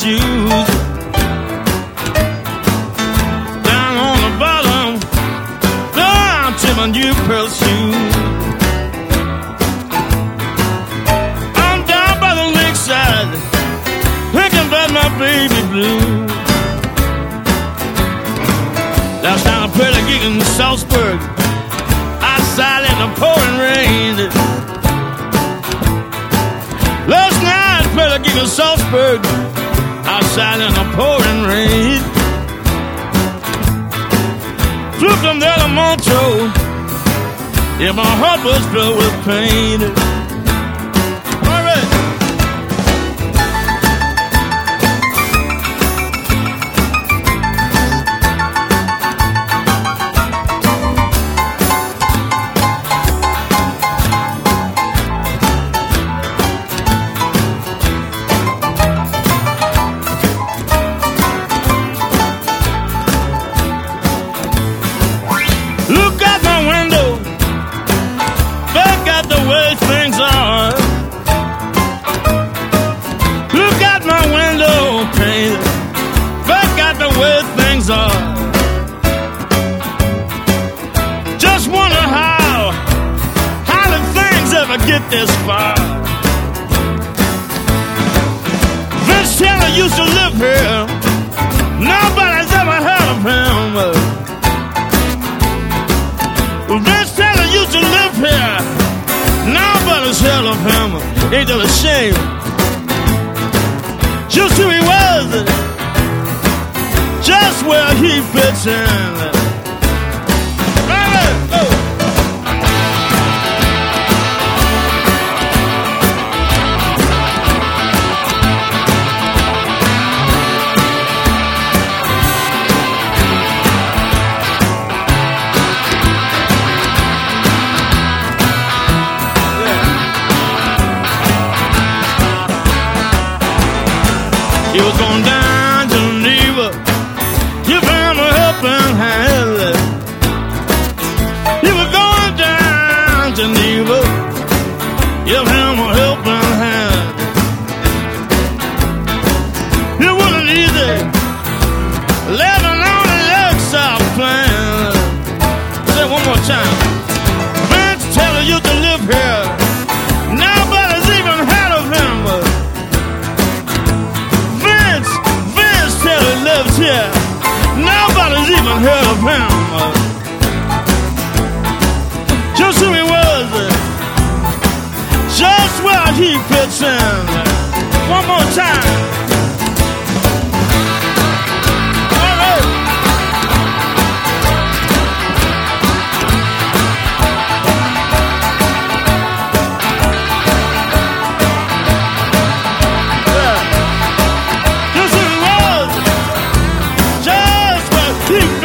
shoes. Down on the bottom, down to my new pearl shoes. I'm down by the lakeside, thinking about my baby blue. Last night I played a gig in Salzburg, outside in the pouring rain. Last night I played a gig in Salzburg, outside in the pouring rain. Flew from there to Montreux, yeah, my heart was filled with pain. All right. Look out my window, back at the way things are. Look out my window pane, back at the way things are. Just wonder how did things ever get this far? Vince Taylor used to live here, nobody's ever heard of him. Vince Taylor used to live here, nobody's heard of him. Ain't that a shame? Just who he was, just where he fits in. Right, oh. He was going down to Geneva, give him a helping hand. He was going down to Geneva, give him a helping hand. It wasn't easy living on the Lakeside Plain. Say it one more time. Vince Taylor used to live here, nobody's even heard of him. Lives here, nobody's even heard of him. Just who he was, just where he fits in. One more time. All right. Yeah. Just who he was, just where he